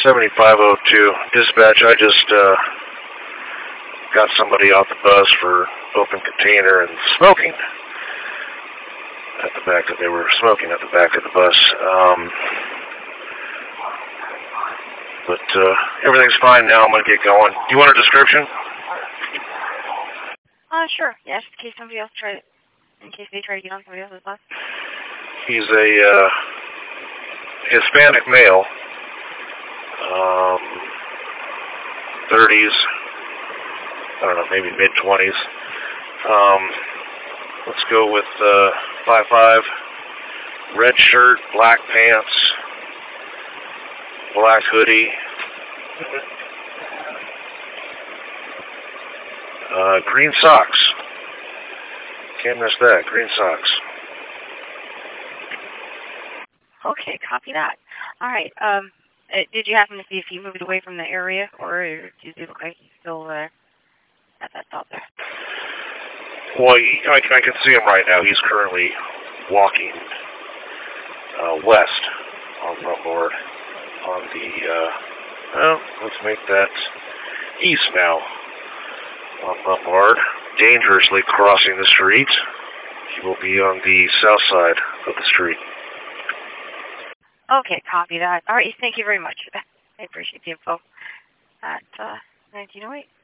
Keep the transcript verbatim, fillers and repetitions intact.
seventy-five oh two. Dispatch, I just uh, got somebody off the bus for open container and smoking. At the back, of, they were smoking at the back of the bus. Um, but uh, everything's fine now. I'm going to get going. Do you want a description? Uh, sure. Yes, in case somebody else tried it. In case they try to get on somebody else's bus. He's a uh, Hispanic male. Um, thirties. I don't know, maybe mid-twenties. Um, let's go with uh, five five. Red shirt, black pants, black hoodie. Uh, green socks. Can't miss that. Green socks. Okay, copy that. All right. Um, uh, did you happen to see if he moved away from the area, or does it look like he's still uh, at that stop there? Well, he, I, I can see him right now. He's currently walking uh, west on Front on the, uh, well, let's make that east now on Front dangerously crossing the street. He will be on the south side of the street. Okay, copy that. All right, thank you very much for that. I appreciate the info at uh, nineteen oh eight.